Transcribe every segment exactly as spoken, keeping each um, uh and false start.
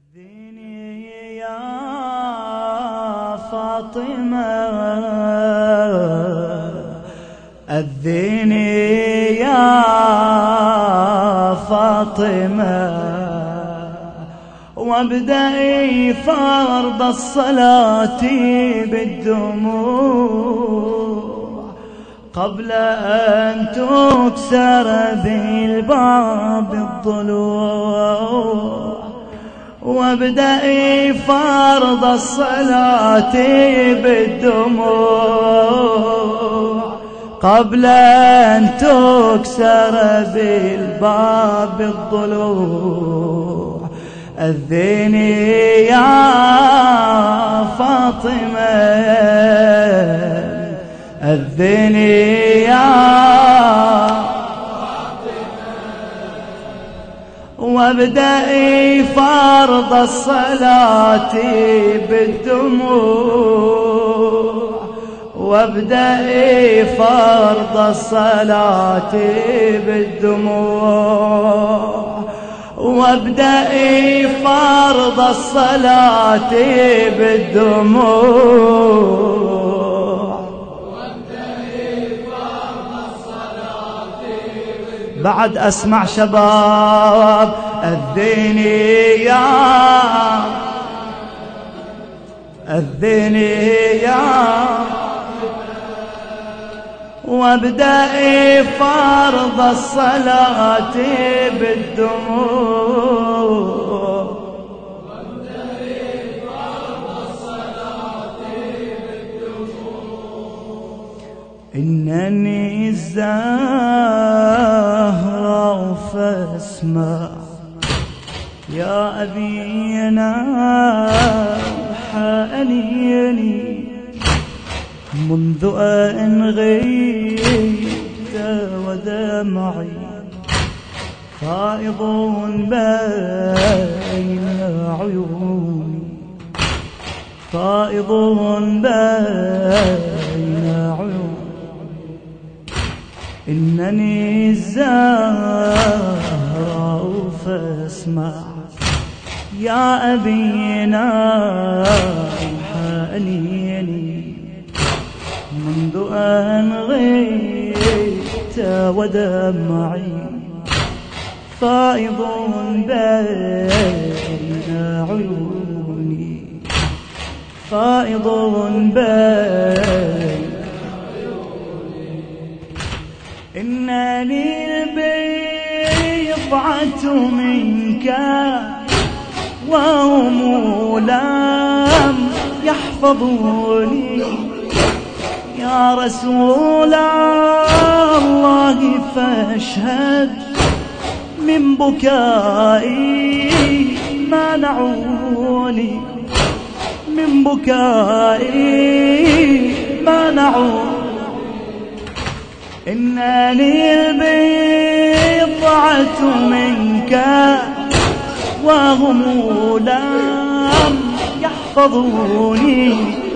أذيني يا فاطمة، أذيني يا فاطمة، وابدأي فرض الصلاة بالدموع قبل أن تكسر بالباب الضلوع. وابدأي فرض الصلاة بالدموع قبل أن تكسر بالباب الضلوع. أذيني يا فاطمة، أذيني يا وابدأي فرض الصلاة بالدموع، وابدأي فرض الصلاة بالدموع، وابدأي فرض الصلاة بالدموع، بعد أسمع شباب. أذيني يا أذيني يا وابدأي فرض الصلاة بالدموع، وابدأي فرض الصلاة بالدموع. إنني الزهراء فاسمع يا أبينا حاليني، منذ أن غيبت ودمعي فائض بين عيوني، فائض بين عيوني. إنني الزهراء فاسمع يا أبينا حاليني، منذ أن غيبت ودمعي فائض بين عيوني، فائض بين عيوني. إنني البضعة منك وهم لم يحفظوني، يا رسول الله فاشهد من بكائي منعوني، من بكائي منعوني. إنني البضعة منك وهم لم يحفظوني،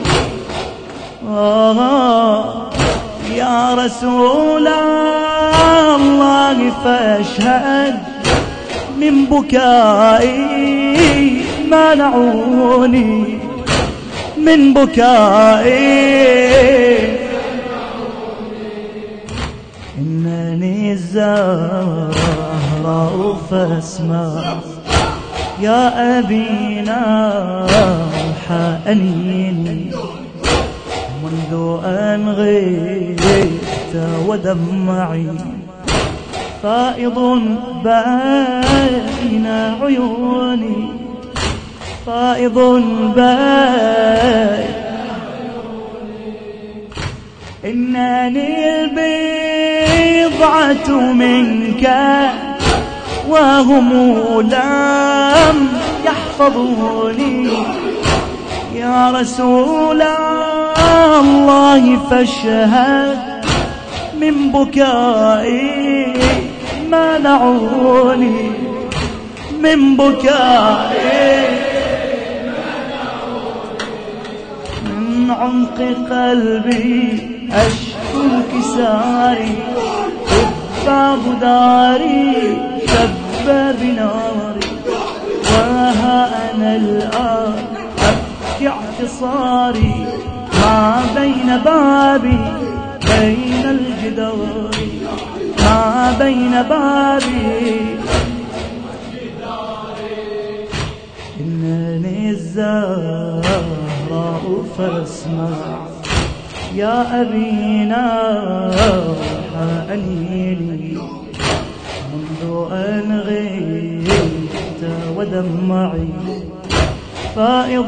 آه يا رسول الله فاشهد من بكائي منعوني، من بكائي. إنني الزهراء فاسمع يا أبينا حانيني، منذ أن غيبت ودمعي فائض بين عيوني، فائض بين. إنني البضعة منك وهم لم يحفظوني، يا رسول الله فاشهد من بكائي منعوني، من بكائي منعوني. من عمق قلبي أشكو انكساري، باب داري شب بناري، وها أنا الآن أبكي اعتصاري ما بين بابي بين الجدار، ما بين بابي إنني الزهراء فاسمع يا أبينا أنيني منذ أن غبت ودمعي فائض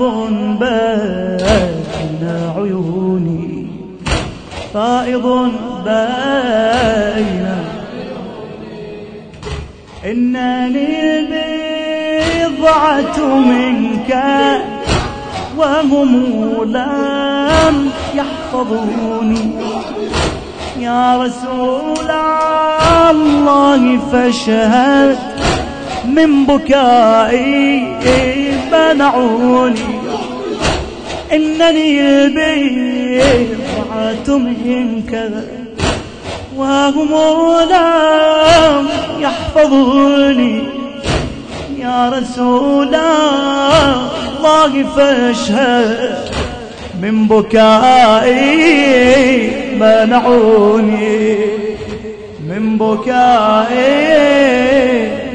بين عيوني، فائض بين إنني البضعة منك وهم لم يحفظوني يا رسول الله فاشهد من بكائي منعوني، إنني البضعة منك وهم لم يحفظوني يا رسول الله فاشهد من بكائي منعوني، من بكائي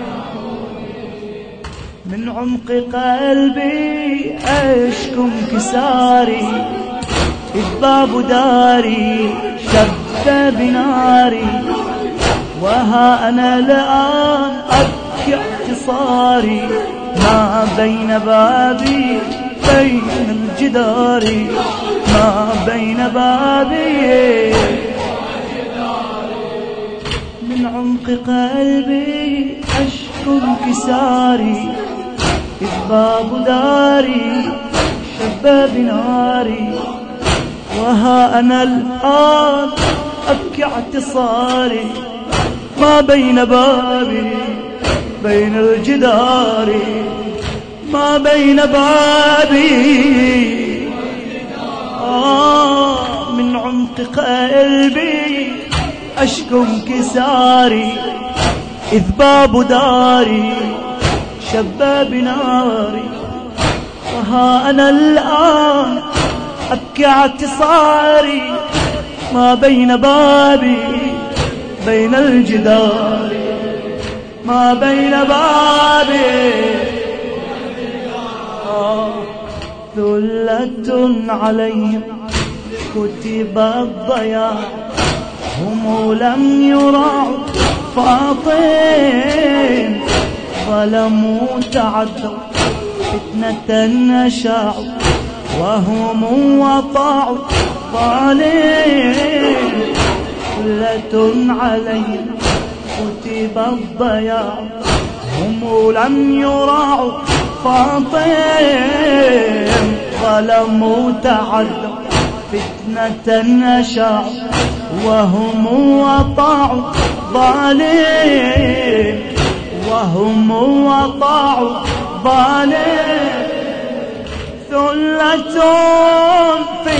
من عمق قلبي أشكو انكساري إذ باب داري شب بناري، وها أنا الآن أبكي اعتصاري ما بين بابي بين الجدار، ما بين بابي من عمق قلبي أشكو انكساري إذ باب داري شب بناري، وها أنا الآن أبكي اعتصاري ما بين بابي بين الجدار، ما بين بابي آه من عمق قلبي أشكو انكساري إذ باب داري شب بناري، وها أنا الآن أبكي اعتصاري ما بين بابي بين الجدار، ما بين بابي آه ذلة عليهم كتب الضياع هم لم يراعوا فاطم ظلموا تعدوا فتنة أشاعوا وهم وطاعوا ظالم، ذلة عليهم كتب الضياع هم لم يراعوا فاطم ظلموا تعدوا فتنة أشاعوا وهم وطاعوا ظالم، وهم وطاعوا ظالم، ثلة في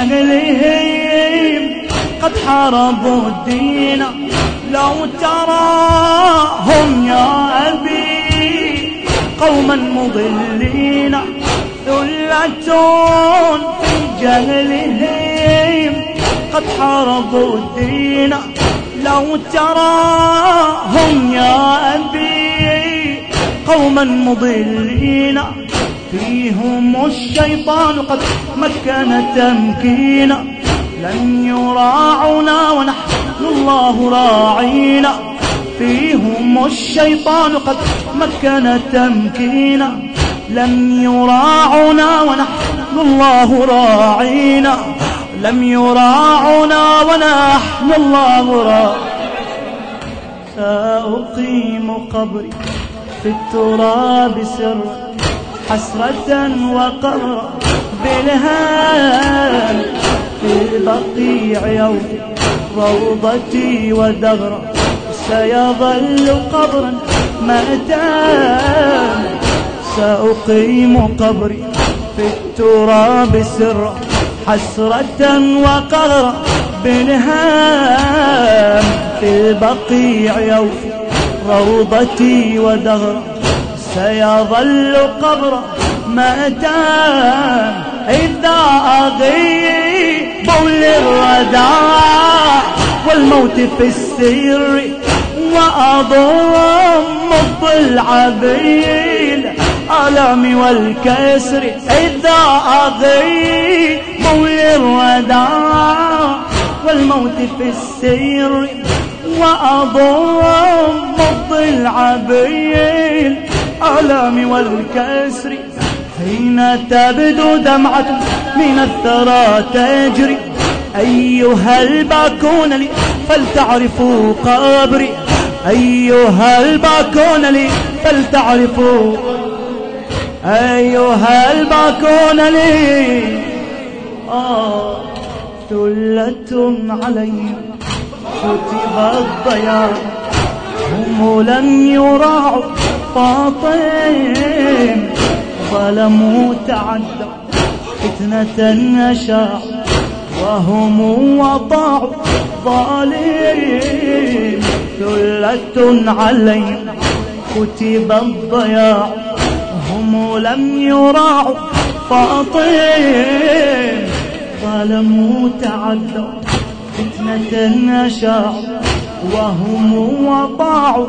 جهلهم قد حاربوا الدين لو تراهم يا أبي قوما مضلين، ثلة في جهلهم قد حاربوا الدين لو تراهم يا أبي قوما مضلين، فيهم الشيطان قد مكن تمكينا لن يراعنا ونحن الله راعينا، فيهم الشيطان قد مكن تمكينا لم يراعنا ونحن الله راعينا، لم يراعنا ونحن الله راعينا. سأقيم قبري في التراب سرا حسرة وقرا بالهام في بقيع يوم روضتي ودغرا سيظل قبرا مأتام، سأقيم قبري في التراب سرا حسرة وقرا بالهام في البقيع يوم روضتي ودغرا سيظل قبره مأتام إذا أغيب للرداع والموت في السر وأضم الضلع بالآلام والكسر إذا أغيب للرداع والموت في السر وأضم الضلع بالآلام والكسر حين تبدو دمعة من الثرى تجري أيها الباكون لي فلتعرفوا قبري أيها الباكون لي فلتعرفوا أيها الباكون لي آه ثلة عليهم كتب الضياع هم لم يراعوا فاطم ظلموا تعدوا فتنة أشاعوا وهم وطاعوا ظالم ثلة عليهم كتب الضياع هم لم يراعوا فاطم ظلموا تعدوا فتنة أشاعوا وهم وطاعوا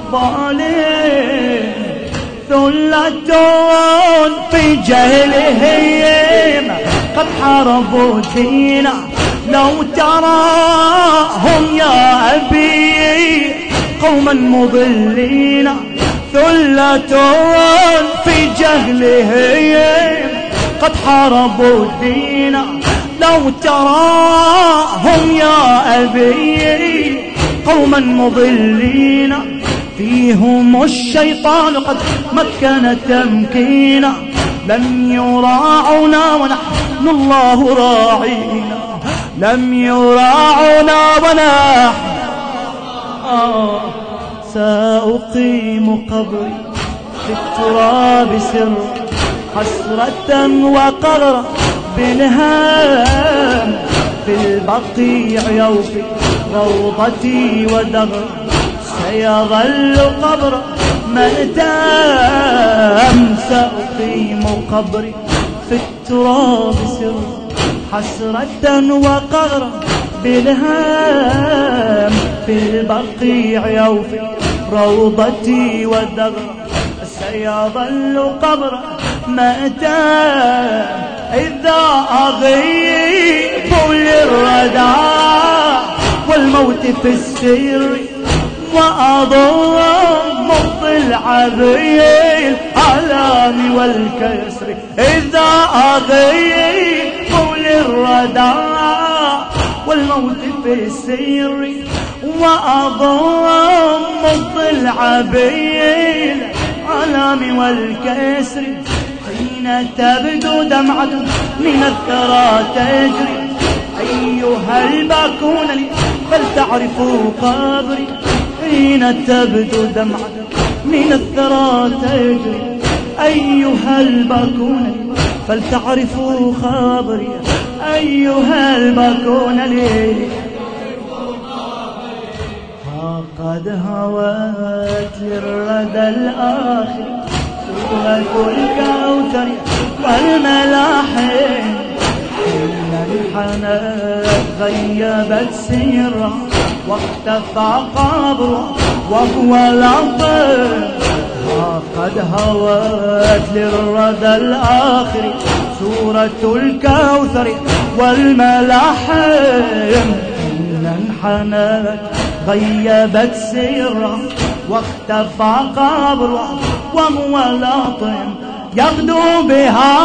ظالم ثلة في جهلهم قد حاربوا دينا لو تراهم يا أبي قوما مضلين ثلة في جهلهم قد حاربوا دينا لو تراهم يا أبي قوما مضلين فيهم الشيطان قد مكن تمكينا لم يراعنا ونحن الله راعينا لم يراعنا ونحن آه سأقيم قبري في التراب سر حسرة وقرا بالهام في البقيع يوفي روضتي ودغر سيظل قبر مأتام سأقيم قبري في التراب سر حسرة وقهرا بالهام في البقيع يوفي روضتي ودغر سيظل قبر مأتام إذا أغيب للرداع والموت في السر وأضم الضلع بالآلام والكسر إذا أغيب للرداع والموت في السر وأضم الضلع بالآلام والكسر حين تبدو دمعة من الثرى تجري أيها الباكون لي فلتعرفوا قبري حين تبدو دمعة من الثرى تجري أيها الباكون لي فلتعرفوا خبري أيها الباكون لي قد هوت للردى الآخر سورة الكوثر والملاحم حين انحنت غيبت سيرا واختفى قبره وهو لطيف قد هوت للردى الآخر سورة الكوثر والملاحم حين انحنت غيبت سيرا واختفى قبره وهو لاطم يغدو بها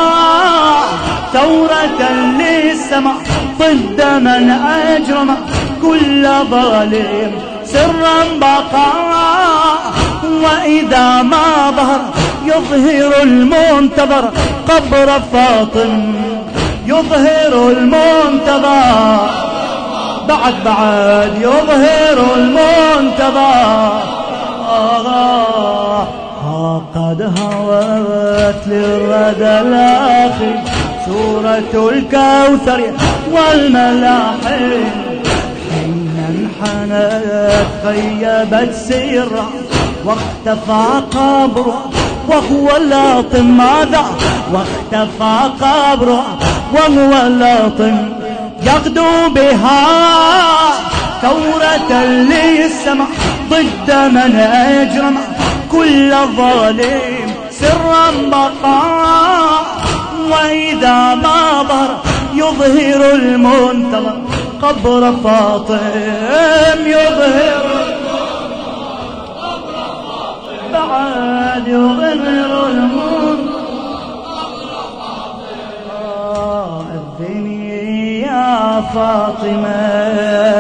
ثورة للسماء ضد من أجرم كل ظالم سرا بقى وإذا ما ظهر يظهر المنتظر قبر فاطم يظهر المنتظر بعد بعد يظهر المنتظر آه قد هوت للردى الآخر سورة الكوثر والملاحم حين انحنت غيبت سيرا واختفى قبره وهو لاطم ماذا واختفى قبره وهو لاطم يغدو بها ثورة للسماء ضد من أجرم كل ظالم سرا بقى وإذا ما ظهر يظهر المنتظر قبر فاطم يظهر بعد يظهر المنتظر أذني يا فاطمة